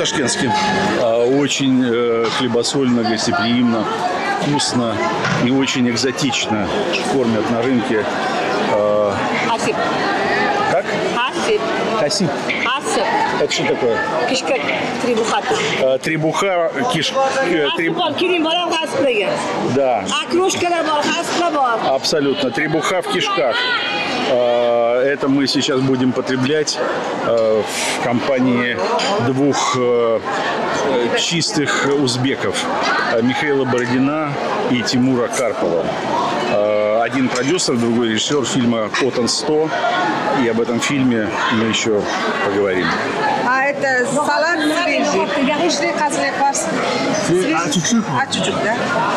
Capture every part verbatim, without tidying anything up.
по-ташкентски. Очень э, хлебосольно, гостеприимно, вкусно и очень экзотично кормят на рынке. Э, Хасип. как? Хасип. Хасип. Хасип. Это что такое? Кишка требухата. Э, требуха, киш... Э, треб... Да. Абсолютно. Требуха в кишках. Это мы сейчас будем потреблять в компании двух чистых узбеков. Михаила Бородина и Тимура Карпова. Один продюсер, другой режиссер фильма «Котон сто». И об этом фильме мы еще поговорим. А это салат свежий. А чуть-чуть? А чуть-чуть, да?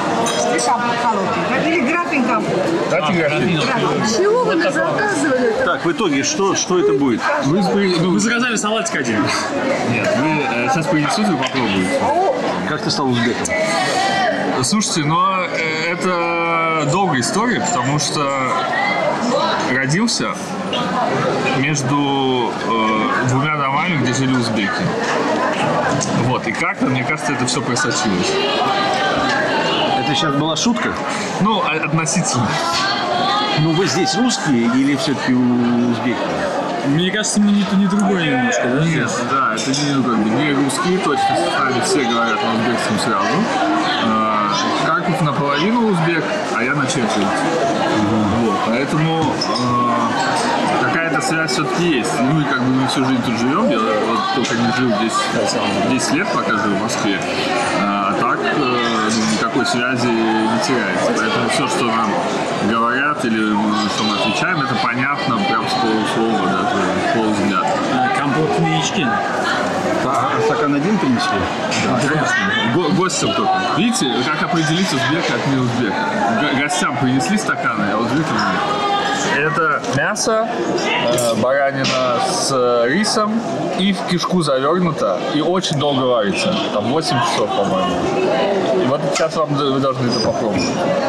Или графинком. Дайте графин. Чего вы нас заказывали? Так, в итоге, что, что это будет? Вы, ну, вы заказали салатик один. Нет, вы э, сейчас принесете и попробуете. Как ты стал узбеком? Слушайте, но э, это долгая история, потому что родился между э, двумя домами, где жили узбеки. Вот, и как-то, мне кажется, это все просочилось. Это сейчас была шутка? Ну, а- относительно. Ну, вы здесь русские или все-таки узбеки? Мне кажется, мы ни то, ни другое немножко, да? Нет, да, это не, ну, как бы, не русские, точно составе все говорят на узбекском сразу. А, Карпов наполовину узбек, а я на четверть. Вот, поэтому а, какая-то связь все-таки есть. Ну и как бы мы всю жизнь тут живем, я вот только не жил здесь десять лет, пока жил в Москве. А так э, никакой связи не теряется. Поэтому все, что нам говорят или что мы отвечаем, это понятно прям с полуслова, даже с полувзгляда. Компот Мечкин. А стакан один принесли? Да, конечно. Го- гостям только. Видите, как определить узбека от не узбека? Г- гостям принесли стаканы, а узбекам нет. Это мясо, э, баранина с э, рисом и в кишку завернуто, и очень долго варится. Там восемь часов, по-моему. И вот сейчас вам, вы должны это попробовать.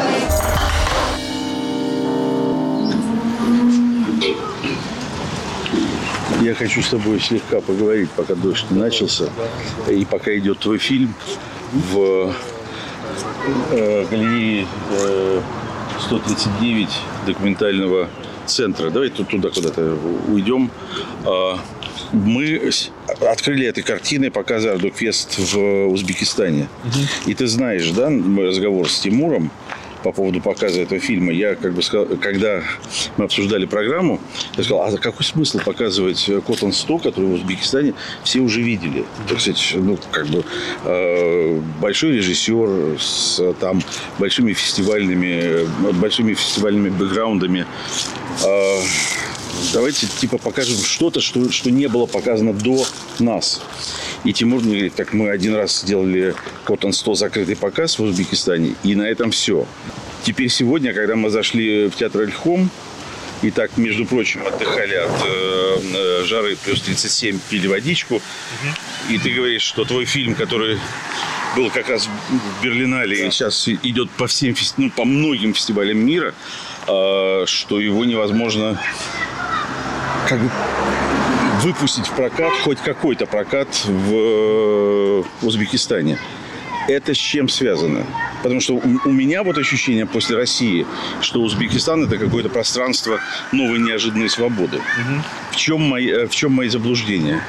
Я хочу с тобой слегка поговорить, пока дождь не начался, и пока идет твой фильм в э, галерее э, сто тридцать девять документального центра. Давай тут туда куда-то уйдем. А, мы открыли этой картиной показ Ардукфест в Узбекистане. И ты знаешь, да, мой разговор с Тимуром по поводу показа этого фильма. Я как бы сказал, когда мы обсуждали программу, я сказал, а какой смысл показывать «Котон сто», который в Узбекистане все уже видели. Так сказать, ну, как бы э, большой режиссер с там большими фестивальными, большими фестивальными бэкграундами. Э, давайте типа покажем что-то, что, что не было показано до нас. И Тимур мне говорит, так мы один раз сделали «Котон сто» закрытый показ в Узбекистане, и на этом все. Теперь сегодня, когда мы зашли в театр Эльхом, и так, между прочим, отдыхали от э, жары плюс тридцать семь, пили водичку, угу. И ты говоришь, что твой фильм, который был как раз в Берлинале, и сейчас идет по всем, ну, по многим фестивалям мира, э, что его невозможно как бы выпустить в прокат, хоть какой-то прокат в Узбекистане. Это с чем связано? Потому что у, у меня вот ощущение после России, что Узбекистан – это какое-то пространство новой неожиданной свободы. Угу. В чем мои, в чем мои заблуждения?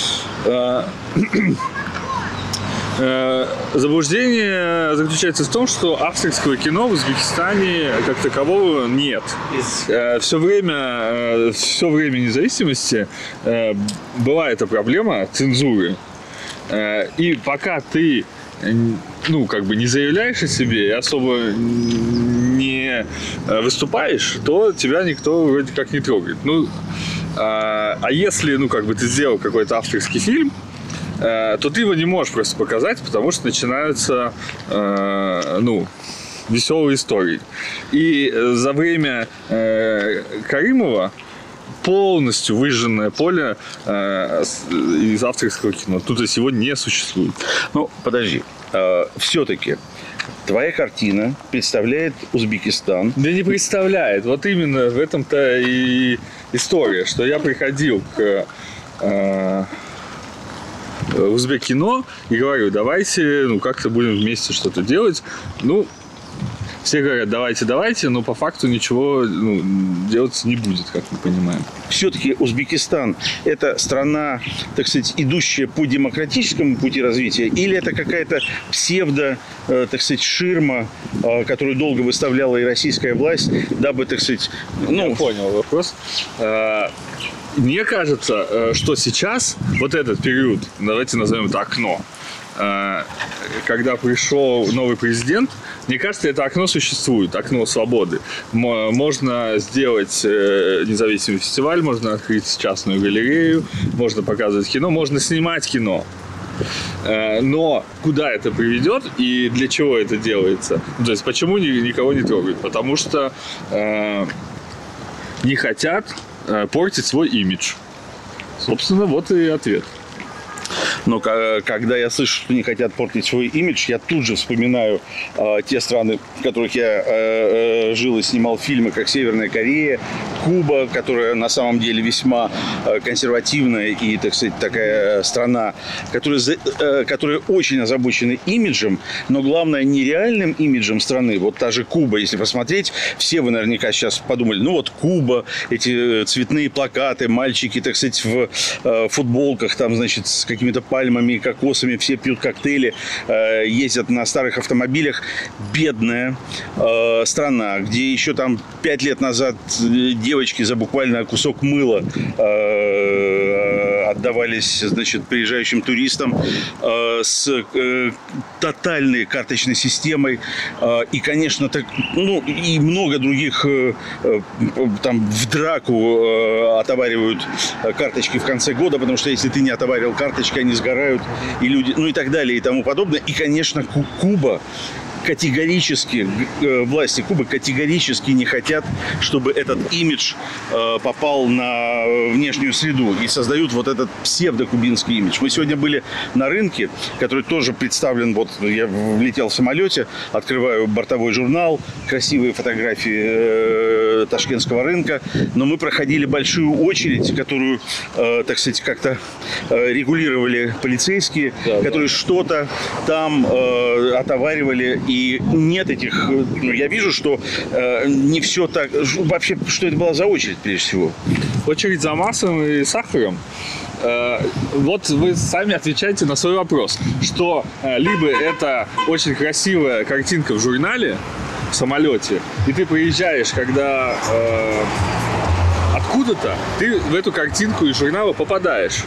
Заблуждение заключается в том, что авторского кино в Узбекистане как такового нет. Все время, все время независимости была эта проблема цензуры. И пока ты, ну, как бы не заявляешь о себе и особо не выступаешь, то тебя никто вроде как не трогает. Ну, а если, ну, как бы ты сделал какой-то авторский фильм, то ты его не можешь просто показать, потому что начинаются, э, ну, веселые истории. И за время э, Каримова полностью выжженное поле э, из авторского кино тут сегодня не существует. Ну, подожди. Э, все-таки твоя картина представляет Узбекистан. Да не представляет. Вот именно в этом-то и история, что я приходил к... Э, Узбек-кино и говорю, давайте, ну, как-то будем вместе что-то делать. Ну, все говорят, давайте, давайте, но по факту ничего, ну, делаться не будет, как мы понимаем. Все-таки Узбекистан – это страна, так сказать, идущая по демократическому пути развития, или это какая-то псевдо, э, так сказать, ширма, э, которую долго выставляла и российская власть, дабы, так сказать, ну... Я понял вопрос. Мне кажется, что сейчас, вот этот период, давайте назовем это окно, когда пришел новый президент, мне кажется, это окно существует, окно свободы. Можно сделать независимый фестиваль, можно открыть частную галерею, можно показывать кино, можно снимать кино. Но куда это приведет и для чего это делается? То есть почему никого не трогают? Потому что э, не хотят э, портить свой имидж. Собственно, вот и ответ. Но когда я слышу, что не хотят портить свой имидж, я тут же вспоминаю э, те страны, в которых я э, э, жил и снимал фильмы, как Северная Корея, Куба, которая на самом деле весьма э, консервативная и, так сказать, такая страна, которая, э, которая очень озабочена имиджем, но главное не реальным имиджем страны. Вот та же Куба, если посмотреть, все вы наверняка сейчас подумали, ну вот Куба, эти цветные плакаты, мальчики, так сказать, в э, футболках, там, значит, с какими-то пальмами, кокосами, все пьют коктейли, э, ездят на старых автомобилях. Бедная э, страна, где еще там пять лет назад девочки за буквально кусок мыла э, отдавались, значит, приезжающим туристам, э, с э, тотальной карточной системой. Э, и, конечно, так, ну, и много других э, э, там в драку э, отоваривают карточки в конце года, потому что если ты не отоварил карточки, они сгорают, и люди, ну и так далее, и тому подобное. И, конечно, Куба категорически, власти Кубы категорически не хотят, чтобы этот имидж э, попал на внешнюю среду, и создают вот этот псевдокубинский имидж. Мы сегодня были на рынке, который тоже представлен, вот я влетел в самолете, открываю бортовой журнал, красивые фотографии э, ташкентского рынка, но мы проходили большую очередь, которую, э, так сказать, как-то э, регулировали полицейские, да, которые да. что-то там э, отоваривали. И нет этих... Ну, я вижу, что э, не все так... Вообще, что это была за очередь, прежде всего? Очередь за маслом и сахаром. Э, вот вы сами отвечаете на свой вопрос, что э, либо это очень красивая картинка в журнале, в самолете, и ты приезжаешь, когда э, откуда-то, ты в эту картинку из журнала попадаешь.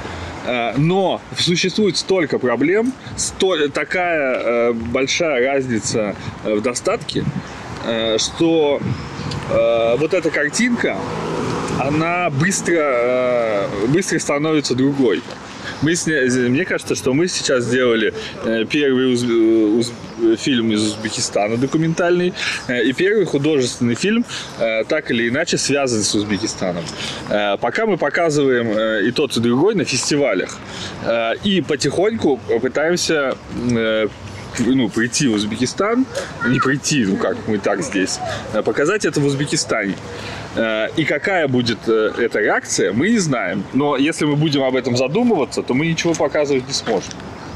Но существует столько проблем, столь, такая э, большая разница в достатке, э, что э, вот эта картинка, она быстро, э, быстро становится другой. Мы сня... Мне кажется, что мы сейчас сделали первый уз... Уз... фильм из Узбекистана документальный и первый художественный фильм, так или иначе связан с Узбекистаном. Пока мы показываем и тот, и другой на фестивалях. И потихоньку пытаемся ну, прийти в Узбекистан, не прийти, ну как, мы так здесь, показать это в Узбекистане. И какая будет эта реакция, мы не знаем. Но если мы будем об этом задумываться, то мы ничего показывать не сможем.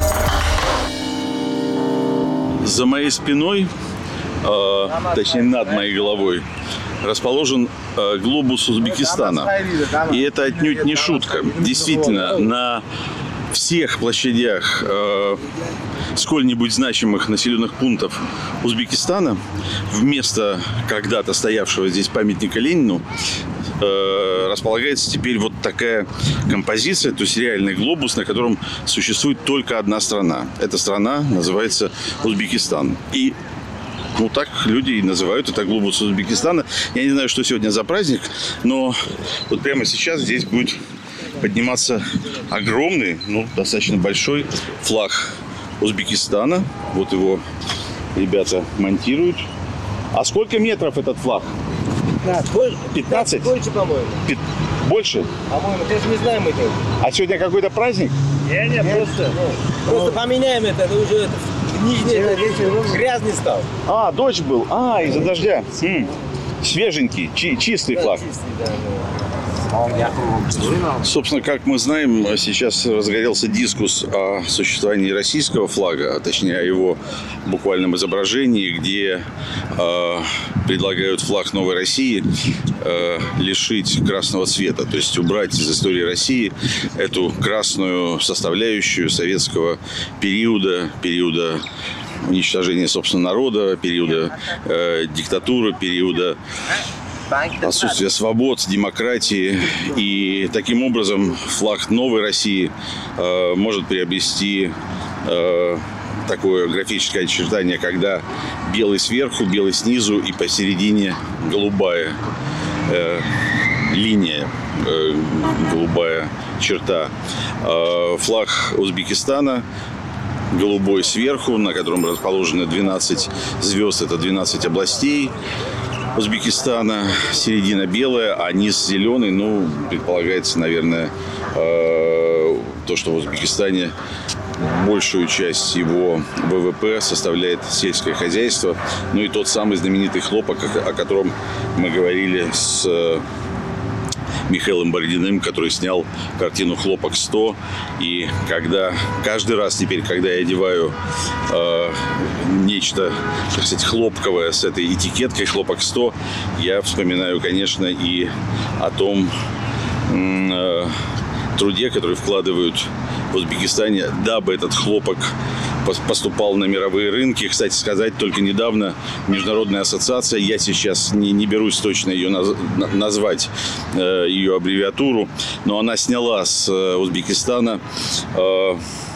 За моей спиной, э, точнее над моей головой, расположен э, глобус Узбекистана. И это отнюдь не шутка. Действительно, на всех площадях э, сколь-нибудь значимых населенных пунктов Узбекистана вместо когда-то стоявшего здесь памятника Ленину э, располагается теперь вот такая композиция, то есть реальный глобус, на котором существует только одна страна. Эта страна называется Узбекистан. И ну, так люди и называют это глобус Узбекистана. Я не знаю, что сегодня за праздник, но вот прямо сейчас здесь будет подниматься огромный, ну, достаточно большой флаг Узбекистана. Вот его ребята монтируют. А сколько метров этот флаг? пятнадцать? Больше, по-моему. Пи- Больше? По-моему, даже не знаем это. А сегодня какой-то праздник? Нет, нет, просто, просто поменяем это, это уже это, нижний, это, грязный стал. А, дождь был. А, из-за дождя. М-м. Свеженький, чи- чистый Да, флаг. чистый, да, да. Собственно, как мы знаем, сейчас разгорелся дискуссия о существовании российского флага, а точнее о его буквальном изображении, где э, предлагают флаг новой России э, лишить красного цвета, то есть убрать из истории России эту красную составляющую советского периода, периода уничтожения собственного народа, периода э, диктатуры, периода отсутствия свобод, демократии. И таким образом флаг новой России э, может приобрести э, такое графическое очертание, когда белый сверху, белый снизу и посередине голубая э, линия, э, голубая черта. Э, флаг Узбекистана голубой сверху, на котором расположены двенадцать звезд, это двенадцать областей Узбекистана, середина белая, а низ зеленый. Ну, предполагается, наверное, э, то, что в Узбекистане большую часть его ВВП составляет сельское хозяйство. Ну и тот самый знаменитый хлопок, о котором мы говорили с Михаилом Бородиным, который снял картину «Хлопок сто». И когда каждый раз теперь, когда я одеваю э, нечто, так сказать, хлопковое с этой этикеткой «Хлопок сто», я вспоминаю, конечно, и о том э, труде, который вкладывают в Узбекистане, дабы этот хлопок поступал на мировые рынки. Кстати сказать, только недавно Международная ассоциация, я сейчас не, не берусь точно ее наз, назвать, э, ее аббревиатуру, но она сняла с э, Узбекистана э,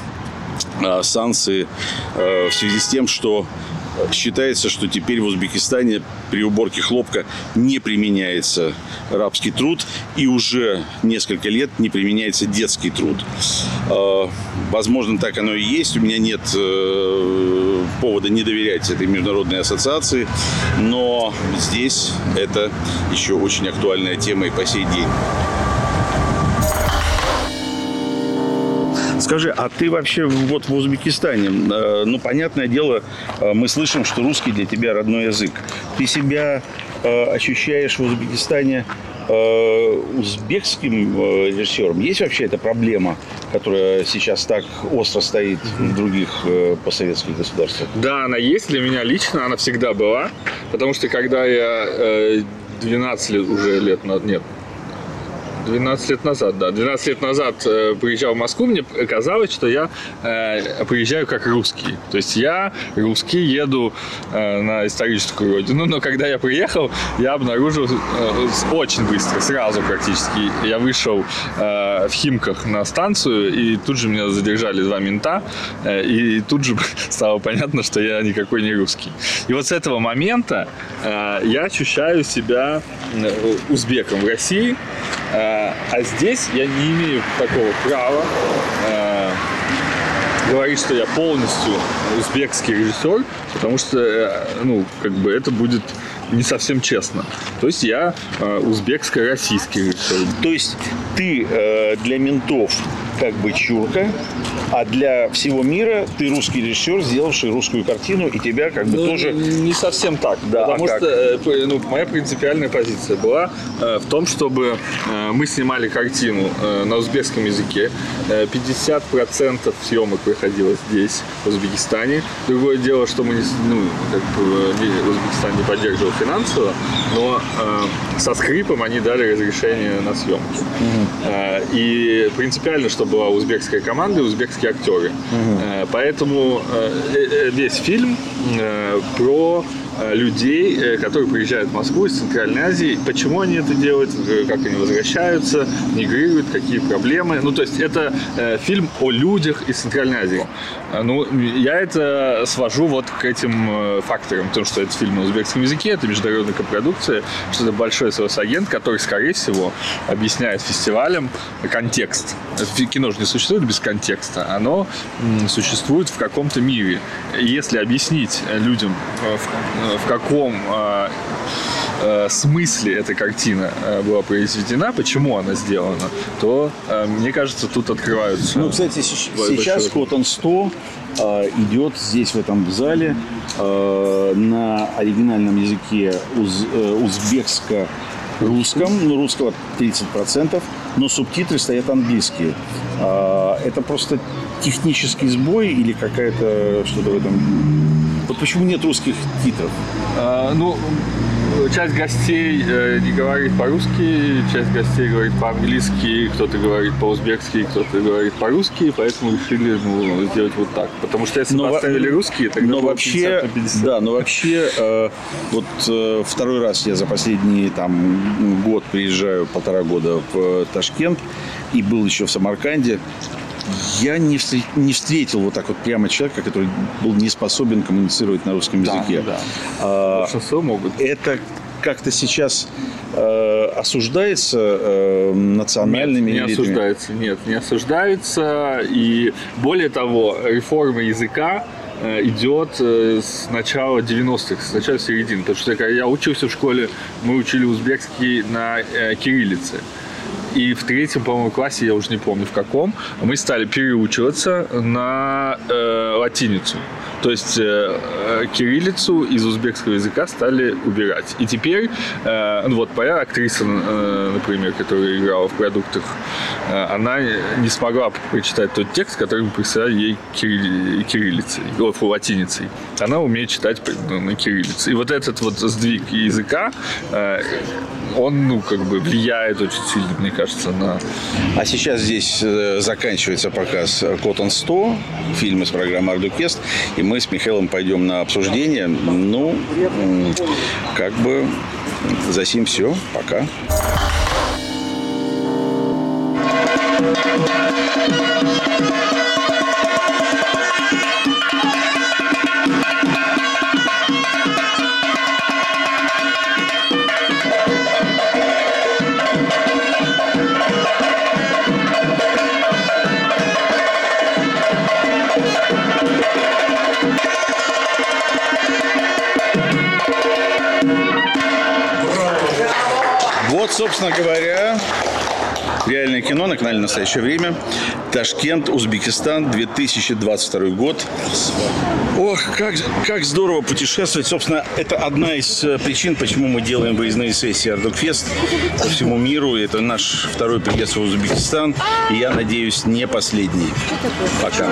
э, санкции э, в связи с тем, что считается, что теперь в Узбекистане при уборке хлопка не применяется рабский труд, и уже несколько лет не применяется детский труд. Возможно, так оно и есть. У меня нет повода не доверять этой международной ассоциации, но здесь это еще очень актуальная тема и по сей день. Скажи, а ты вообще вот в Узбекистане, ну, понятное дело, мы слышим, что русский для тебя родной язык. Ты себя ощущаешь в Узбекистане узбекским режиссером? Есть вообще эта проблема, которая сейчас так остро стоит в других постсоветских государствах? Да, она есть. Для меня лично она всегда была. Потому что когда я двенадцать лет уже лет назад, нет, двенадцать лет назад, да. двенадцать лет назад э, приезжал в Москву, мне казалось, что я э, приезжаю как русский. То есть я, русский, еду э, на историческую родину. Но когда я приехал, я обнаружил э, очень быстро, сразу практически. Я вышел э, в Химках на станцию, и тут же меня задержали два мента. Э, и тут же стало понятно, что я никакой не русский. И вот с этого момента э, я ощущаю себя узбеком в России. А здесь я не имею такого права э, говорить, что я полностью узбекский режиссер, потому что, э, ну, как бы это будет не совсем честно. То есть я э, узбекско-российский режиссер. То есть ты э, для ментов как бы чурка, а для всего мира ты русский режиссер, сделавший русскую картину, и тебя как бы ну, тоже... Не совсем так. Да, потому а что э, ну, моя принципиальная позиция была э, в том, чтобы э, мы снимали картину э, на узбекском языке. Э, пятьдесят процентов съемок проходило здесь, в Узбекистане. Другое дело, что мы не, ну, как бы, не, Узбекистан не поддерживал финансово, но э, со скрипом они дали разрешение на съемки. Угу. Э, и принципиально, чтобы была узбекская команда и узбекские актеры. Угу. Э, поэтому э, весь фильм э, про людей, которые приезжают в Москву из Центральной Азии. Почему они это делают, как они возвращаются, мигрируют, какие проблемы. Ну, то есть это э, фильм о людях из Центральной Азии. Ну, я это свожу вот к этим факторам. Потому что это фильм на узбекском языке, это международная копродукция, что это большой соус-агент, который, скорее всего, объясняет фестивалям контекст. Кино же не существует без контекста. Оно м, существует в каком-то мире. И если объяснить людям, в в каком э, э, смысле эта картина э, была произведена, почему она сделана, то, э, мне кажется, тут открываются... Ну, кстати, сейчас Cotton сто э, идет здесь, в этом зале, э, на оригинальном языке уз, э, узбекско русском, ну, русского тридцать процентов, но субтитры стоят английские. А, это просто технический сбой или какая-то что-то в этом... Вот почему нет русских титров? А, ну, часть гостей э, не говорит по-русски, часть гостей говорит по-английски, кто-то говорит по-узбекски, кто-то говорит по-русски, поэтому решили ну, сделать вот так. Потому что если но, бы оставили русские, тогда но было вообще, пятьдесят на пятьдесят. Да, но вообще, э, вот э, второй раз я за последний там год приезжаю, полтора года в Ташкент, и был еще в Самарканде. Я не, встр- не встретил вот так вот прямо человека, который был не способен коммуницировать на русском языке. Да, да. А, Большинство могут. это как-то сейчас э, осуждается э, национальными Нет, не элитами? осуждается. Нет, не осуждается. И более того, реформа языка э, идет э, с начала девяностых, с начала середины. Потому что когда я учился в школе, мы учили узбекский на э, кириллице. И в третьем, по-моему, классе, я уже не помню в каком, мы стали переучиваться на э, латиницу. То есть э, кириллицу из узбекского языка стали убирать. И теперь, э, ну вот, моя актриса, э, например, которая играла в «Продуктах», э, она не смогла прочитать тот текст, который мы присылали ей кирилли- кириллицей, о, фу, латиницей. Она умеет читать на кириллице. И вот этот вот сдвиг языка, э, он, ну, как бы влияет очень сильно, мне кажется, на... А сейчас здесь э, заканчивается показ «Cotton сто», фильм из программы «Ардукест», и мы с Михаилом пойдем на обсуждение. Ну, м, как бы за сим все. Пока. Вот, собственно говоря, реальное кино на канале «Настоящее время». Ташкент, Узбекистан, две тысячи двадцать второй год. Ох, как, как здорово путешествовать. Собственно, это одна из причин, почему мы делаем выездные сессии «Ардукфест» по всему миру. Это наш второй приезд в Узбекистан. И я надеюсь, не последний. Пока.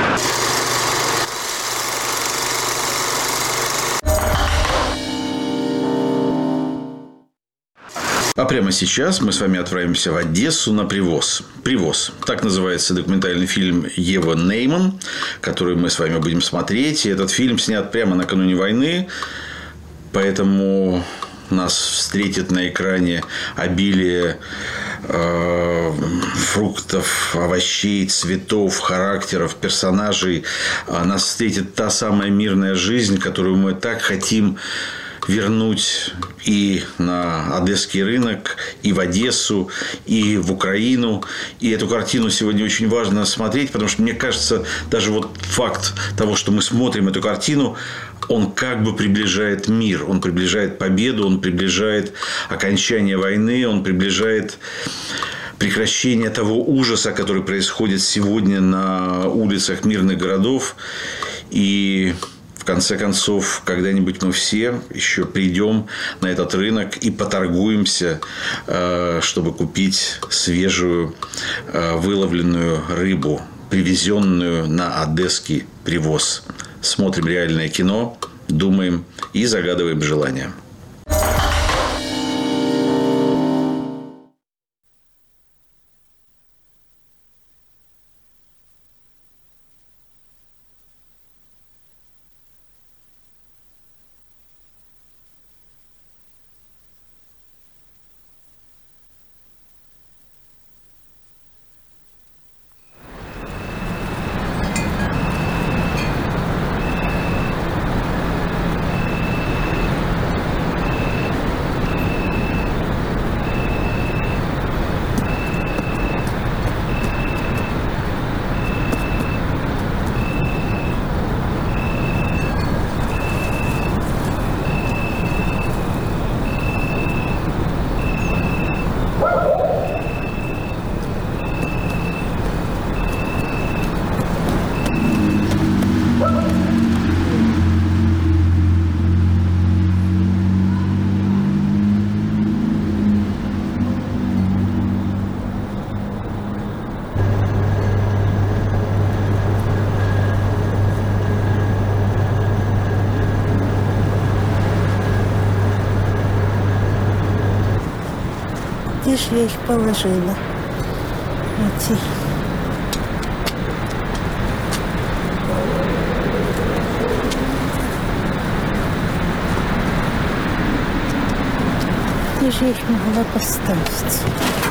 А прямо сейчас мы с вами отправимся в Одессу на «Привоз». «Привоз». Так называется документальный фильм Евы Нейман, который мы с вами будем смотреть. И этот фильм снят прямо накануне войны, поэтому нас встретит на экране обилие э, фруктов, овощей, цветов, характеров, персонажей. Нас встретит та самая мирная жизнь, которую мы так хотим вернуть и на одесский рынок, и в Одессу, и в Украину. И эту картину сегодня очень важно смотреть, потому что, мне кажется, даже вот факт того, что мы смотрим эту картину, он как бы приближает мир, он приближает победу, он приближает окончание войны, он приближает прекращение того ужаса, который происходит сегодня на улицах мирных городов. И в конце концов, когда-нибудь мы все еще придем на этот рынок и поторгуемся, чтобы купить свежую выловленную рыбу, привезенную на одесский привоз. Смотрим реальное кино, думаем и загадываем желания. видишь, я их положила. Эти. Где же я их могла поставить?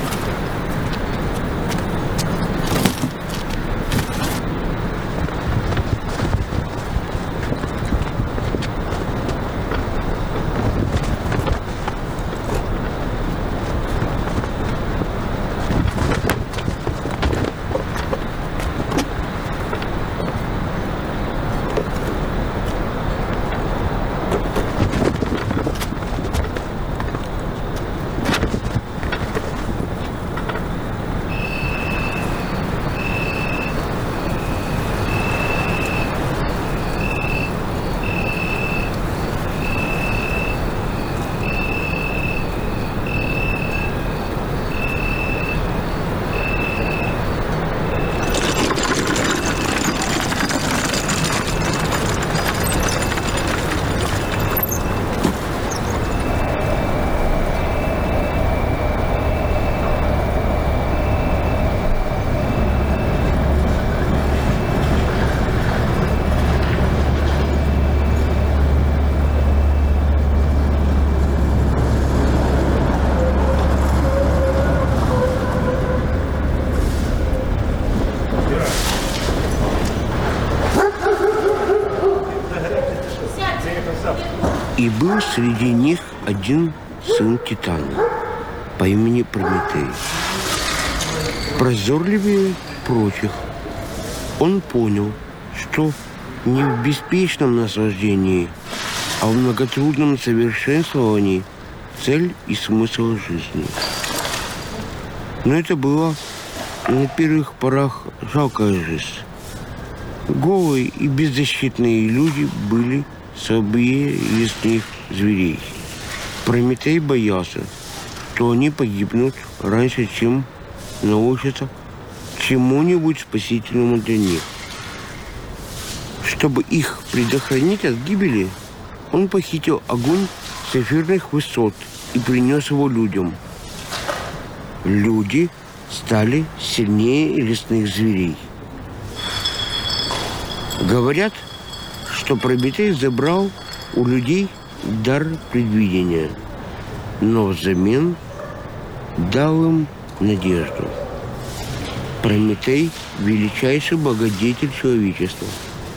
И был среди них один сын Титана по имени Прометей. Прозорливее прочих, он понял, что не в беспечном наслаждении, а в многотрудном совершенствовании цель и смысл жизни. Но это была на первых порах жалкая жизнь. Голые и беззащитные люди были слабее лесных зверей. Прометей боялся, что они погибнут раньше, чем научатся чему-нибудь спасительному для них. Чтобы их предохранить от гибели, он похитил огонь с эфирных высот и принес его людям. Люди стали сильнее лесных зверей. Говорят, что Прометей забрал у людей дар предвидения, но взамен дал им надежду. Прометей – величайший благодетель человечества.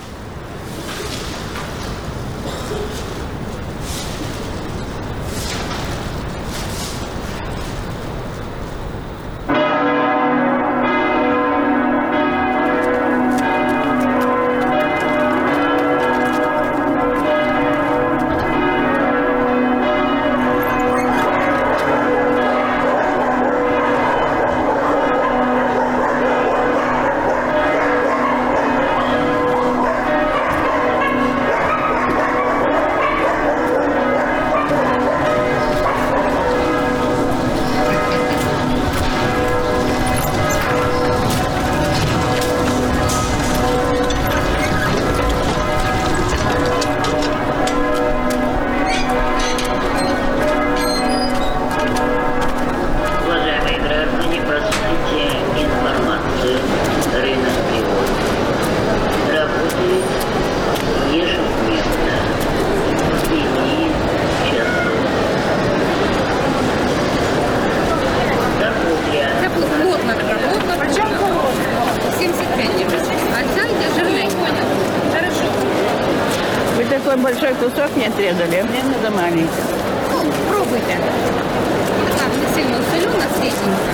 Большой кусок не отрезали, мне надо маленький. Ну, пробуйте. Так, не сильно солено, средненько.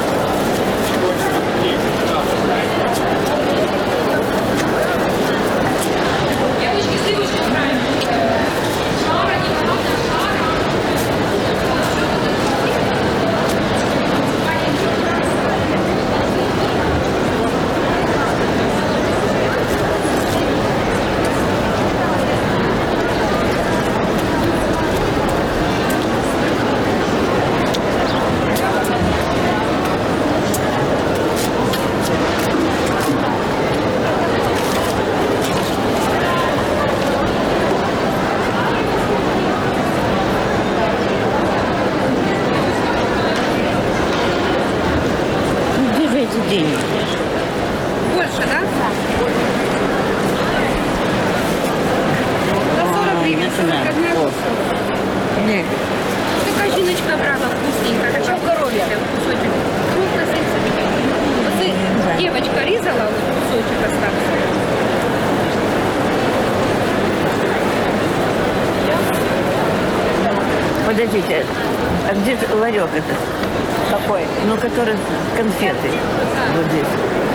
Подождите, а где же ларек этот? Какой? Ну, который конфеты. Вот здесь.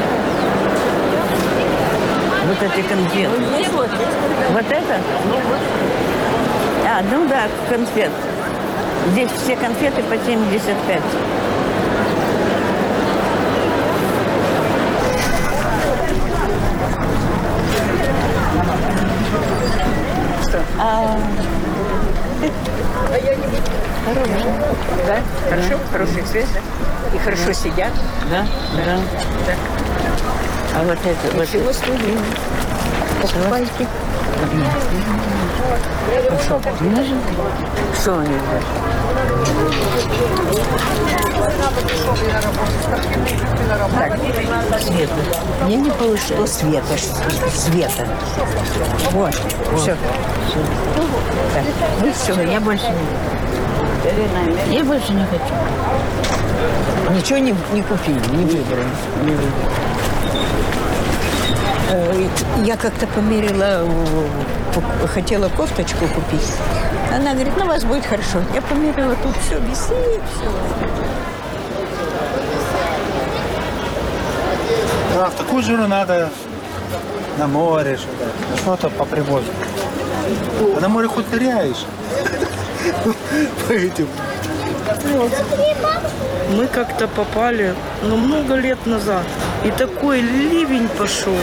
Вот эти конфеты. Вот это? А, ну да, конфет. Здесь все конфеты по семьдесят пять. А... Хорошо. Да? Хорошо? Да. Хороший цвет, да? И хорошо да. Сидят? Да, да. Да. А вот это... Вот всего сто гривен. Покупайте. Хорошо. Что они здесь? Так, Света. Мне не повышло Света. Света. Вот. Все. Так. Ну все, я больше не... Я больше не хочу. Ничего не, не купили, не выбрали. Не выбрали. Я как-то померила, хотела кофточку купить. Она говорит, ну, у вас будет хорошо. Я померила, тут все висит, все. Да, в такую жару надо на море что-то, что-то по привозу. А на море хоть ныряешь. По этим. Мы как-то попали, ну, много лет назад. И такой ливень пошел.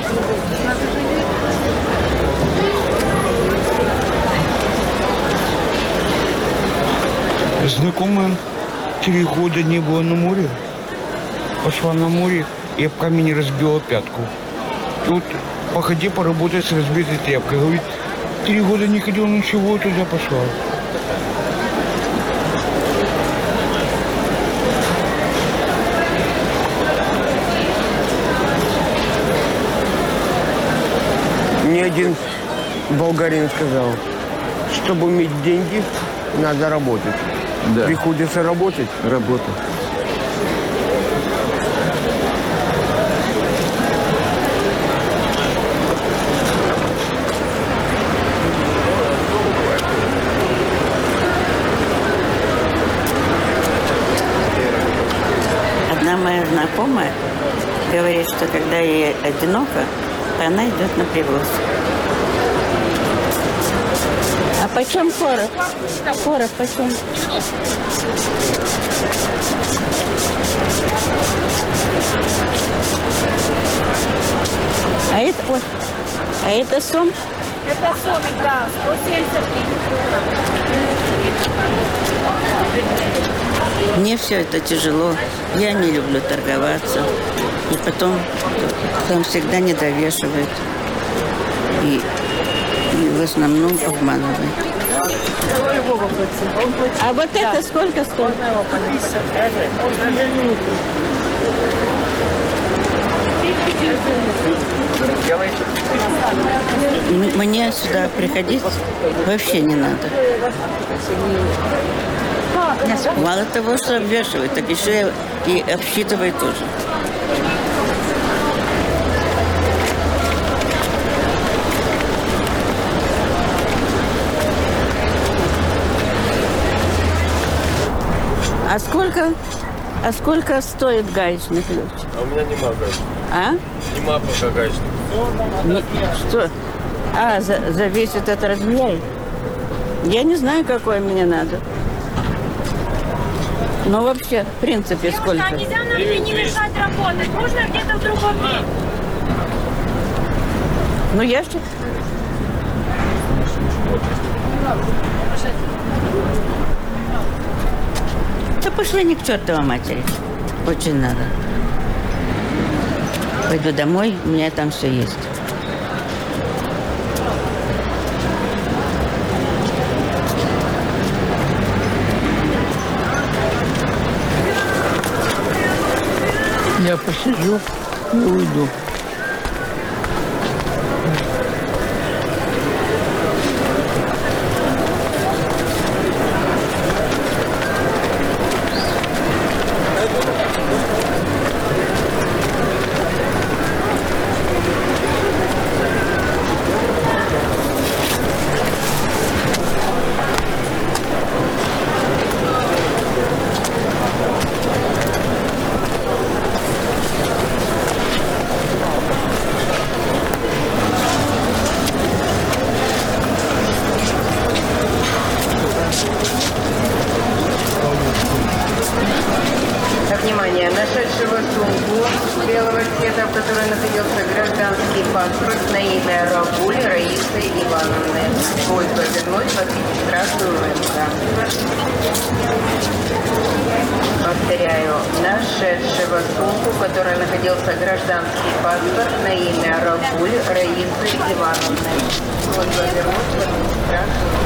Знакомая три года не было на море. Пошла на море и об камень разбила пятку. Тут походи, поработай с разбитой тряпкой. Говорит, три года не ходил, ничего, туда пошла. Мне один болгарин сказал, чтобы иметь деньги, надо работать. Да. Приходится работать. Работа. Одна моя знакомая говорит, что когда ей одиноко, она идет на привоз. А почем короб? Короб почем? А это, ой, а это сом? Это сомик, да, сто семьдесят гривен. Мне все это тяжело. Я не люблю торговаться. И потом там всегда недовешивают. И, и в основном обманывают. А вот это сколько стоит? Мне сюда приходить вообще не надо. Мало того, что обвешивают, так еще и обсчитывают тоже. А сколько, а сколько стоит гаечный ключ? А у меня нема гаечника. А? Нема пока гаечника. Не, что? А, за, зависит от размера. Я не знаю, какой мне надо. Но вообще, в принципе, сколько? А нельзя нам не мешать работать? Можно где-то в другом месте? Ну, я же... Да пошли ни к чертовой матери. Очень надо. Пойду домой, у меня там все есть. Я посижу и уйду. сумку белого цвета, в которой находился гражданский паспорт на имя Рагуль Раисы Ивановны. Просьба вернуть в администрацию УМК. Повторяю, нашедшего сумку, в которой находился гражданский паспорт на имя Рагуль Раисы Ивановны. Просьба вернуть в администрацию.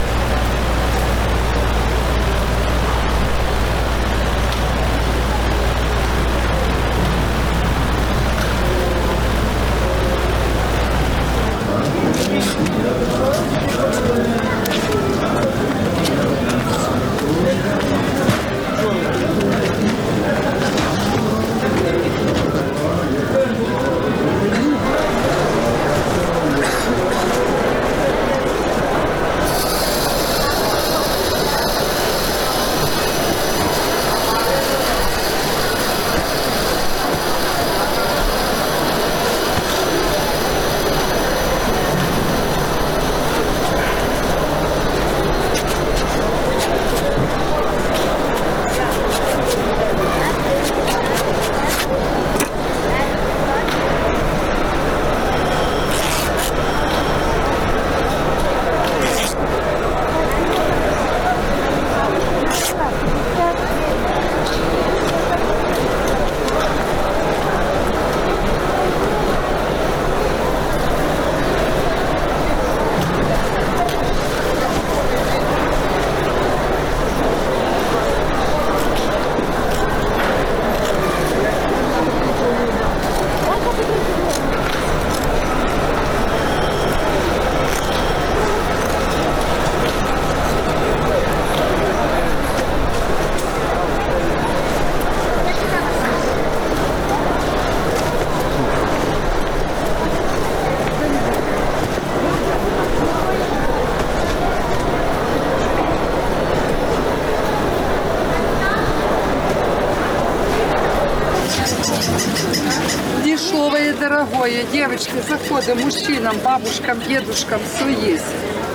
Дешевое, дорогое. Девочки, заходы мужчинам, бабушкам, дедушкам, все есть.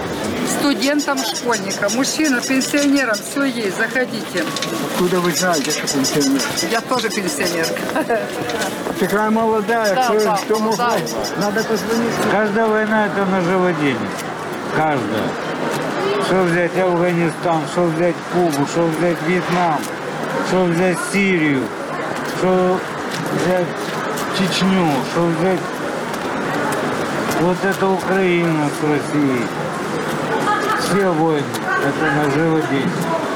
Студентам, школьникам, мужчинам, пенсионерам, все есть. Заходите. Откуда вы знаете, что пенсионер? Я тоже пенсионерка. Такая молодая, Да, кто, да, кто может? да. Надо позвонить. Каждая война это наживодение. Каждая. Что взять Афганистан, что взять Кубу, что взять Вьетнам, что взять Сирию, что взять Чечню, что взять вот это Украина с Россией. Все войны, это наживодение.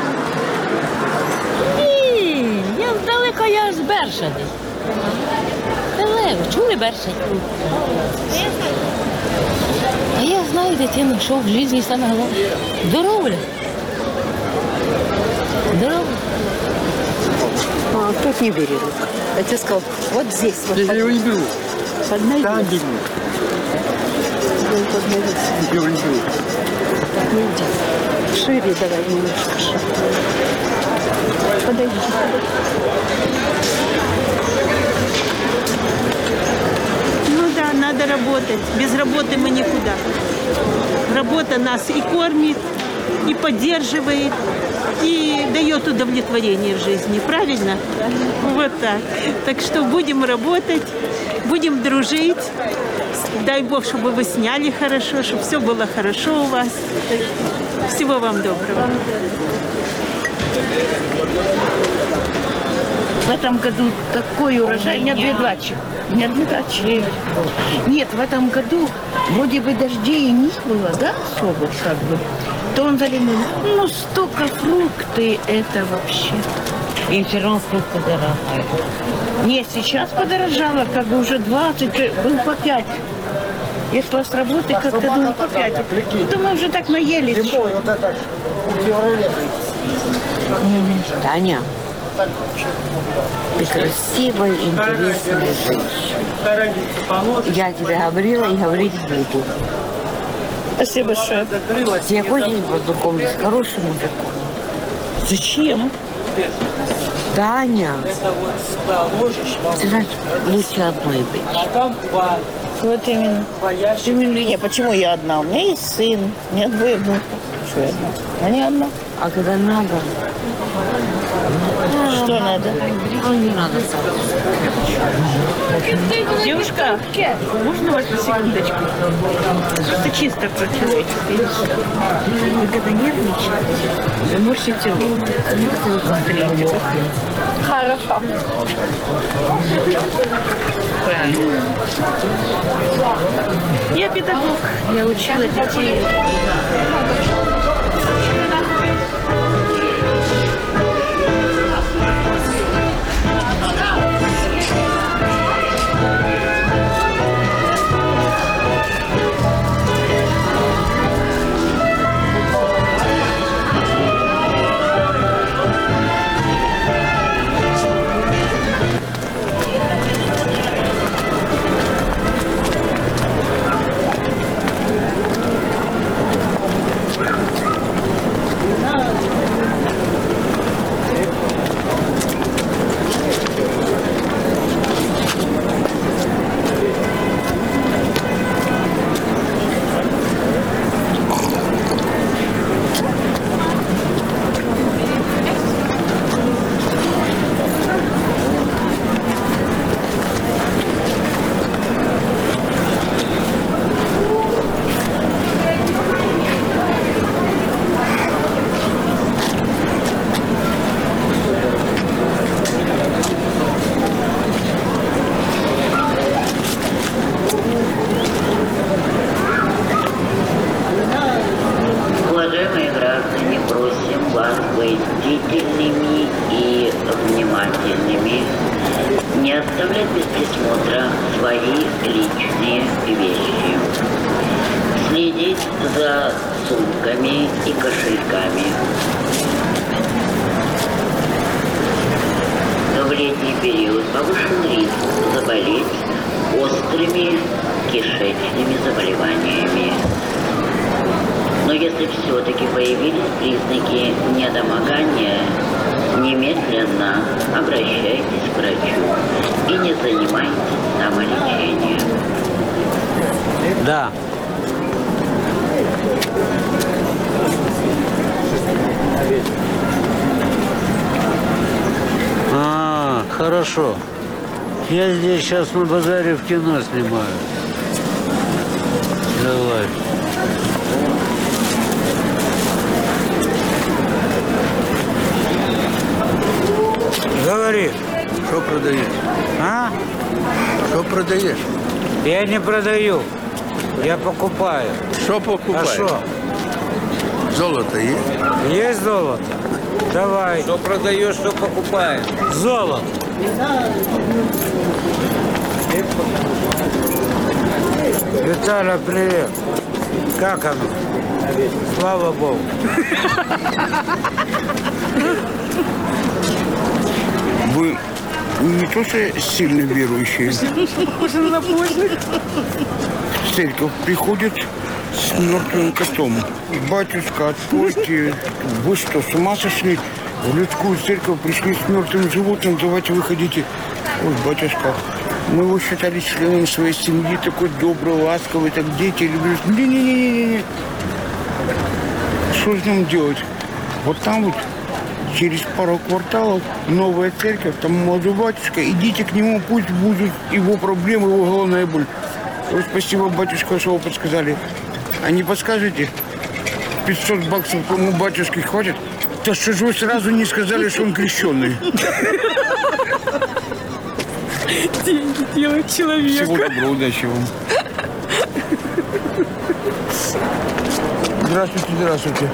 Ні, я далеко, я з Бершади. Далеко, чули Бершаді? А я знаю дитину, що в житті саме головне. Здоров'я. Здоров'я. А, тут не вырежут. Я тебе сказал, вот здесь. Вот Я его не беру. Поднайди. Там беру. Я его не беру. Так, не иди. Шире давай немножко. Шире. Подойди. Ну да, надо работать. Без работы мы никуда. Работа нас и кормит, и поддерживает, и дает удовлетворение в жизни. Правильно? Вот так. Так что будем работать, будем дружить. Дай Бог, чтобы вы сняли хорошо, чтобы все было хорошо у вас. Всего вам доброго. В этом году такой урожай. У меня две дачи. У меня две дачи. Нет, в этом году вроде бы дождей и не было, да, особо как бы. То он залил. Ну, столько фрукты, это вообще. И все равно фрукты дорогие. Нет, сейчас подорожало, как бы уже двадцать, был по пять. Я шла с работы, как-то думала по пять. Думаю, уже так наелись. Таня, ты красивая, интересная женщина. Я тебе говорила и говорить буду. Спасибо большое. Тебе хочешь познакомиться с хорошим мужиком? Зачем? Таня, ты знаешь, лучше одной быть. Вот именно. Именно я. Почему я одна? У меня есть сын, у меня двое внуков. спрашивает. Понятно? А когда надо? Что надо? Ну, не надо. Девушка, можно вас на секундочку? Это чисто по-человечески. Вы когда нервничаете, вы морщите лоб. Некоторые посмотрите. Хорошо. Правильно. Я педагог. Я учила детей. Да. А, хорошо. Я здесь сейчас на базаре в кино снимаю. Давай. Говори. Что продаешь? А? Что продаешь? Я не продаю. Я покупаю. Что покупаешь? А что? Золото есть? Есть золото? Давай. Что продаешь, что покупаешь? Золото. Виталя, привет. Как оно? Слава Богу. Вы не то что сильно верующие. В церковь приходят с мертвым котом. Батюшка, отпойте. Вы что, с ума сошли? В людскую церковь пришли с мертвым животным, давайте выходите. Ой, батюшка, мы его считали членом своей семьи, такой добрый, ласковый, так дети любят. Не-не-не-не-не. Что же нам делать? Вот там вот, через пару кварталов, новая церковь, там молодой батюшка, идите к нему, пусть будут его проблемы, его головная боль. Ой, спасибо, батюшка, что вы подсказали. А не подскажете? пятьсот баксов кому батюшке хватит? Да что же вы сразу не сказали, что он крещеный? Деньги делают человека. Всего доброго, удачи вам. Здравствуйте, здравствуйте.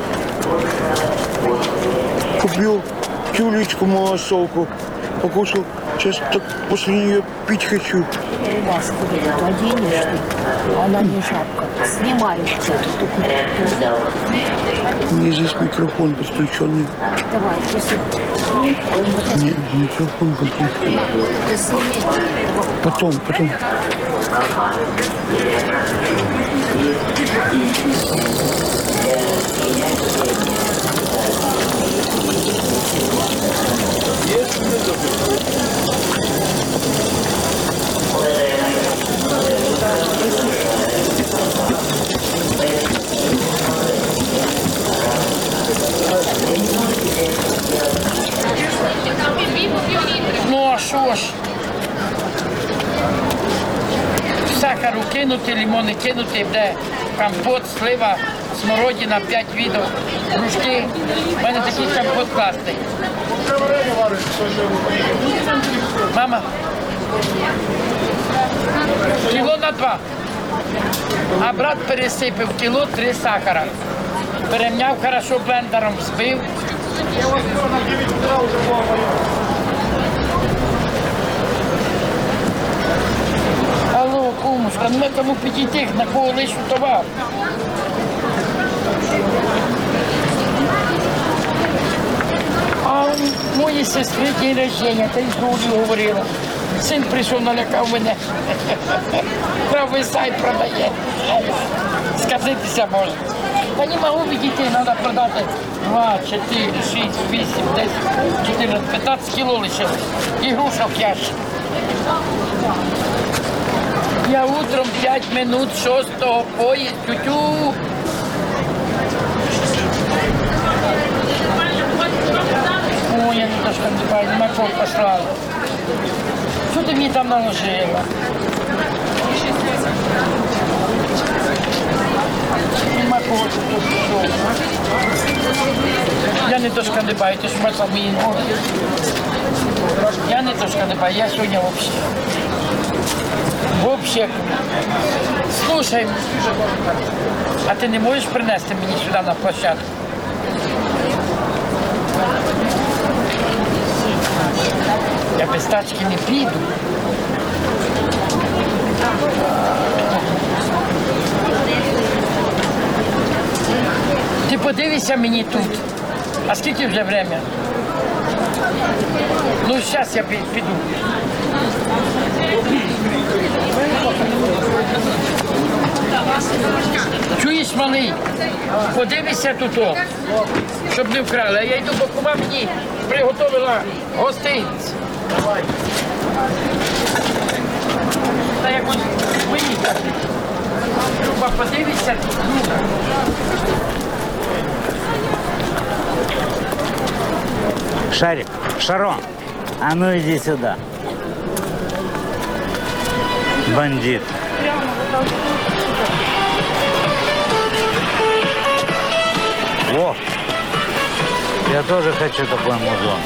Купил тюлечку, малосолку, покушал. Сейчас так после нее пить хочу. Рубашку берет, оденешь ты, она не шапка. Снимаешь эту. У меня здесь микрофон подключенный. Давай, ты Нет, микрофон подключенный. Потом, потом. кинути, лимони кинути, де компот, слива, смородина, п'ять видів, грушки. У мене такий компот класний. Мама, кіло на два. А брат пересипив кіло три сахара. Перемняв хорошо блендером, збив. Алло, кумушка, ну ми тому підійти, на кого лишу товар. А у моєї сестри день рождення, та й з Гулі говорила. Син прийшов, налякав мене. Правий сайт продає. Сказитися може. Та не можу відійти, треба продати два, чотири, шість, вісім, десять, чотирнадцять, п'ятнадцять кіло лишилось. І груша в ящик. Я утром п'ять минут шостого поїзд, тю-тю. Ой, я не то, що не бачу, нема кого послала. Що ти мені там наложила? Нема кого тут пішов. Я не то шкандибаю, ти ж бачила мої ноги. Я не то шкандибаю, я сьогодні взагалі. Взагалі. Слушай, а ти не можеш принести мені сюди на площадку? Я без тачки не піду. Ти подивися мені тут. А скільки вже время? Ну, зараз я піду. Чуєш, малий? Подивися тут, о, щоб не вкрали. А я йду, бо кума мені приготувала гостинець. Та якось виїхати. Люба, подивися тут, Люба. Шарик, Шарон, а ну иди сюда. Бандит. О, я тоже хочу такой музон.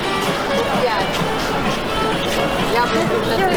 Я буду.